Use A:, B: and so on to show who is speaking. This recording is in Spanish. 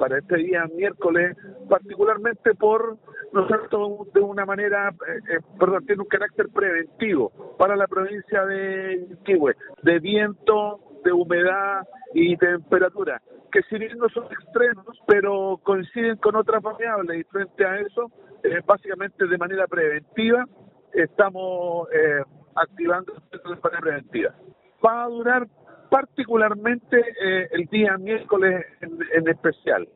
A: para este día miércoles, particularmente por, ¿no es cierto?, de una manera, tiene un carácter preventivo para la provincia de Quihue, de viento, de humedad y temperatura, que si bien no son extremos, pero coinciden con otras variables, y frente a eso, básicamente de manera preventiva, estamos activando de manera preventiva. Va a durar particularmente el día miércoles en especial.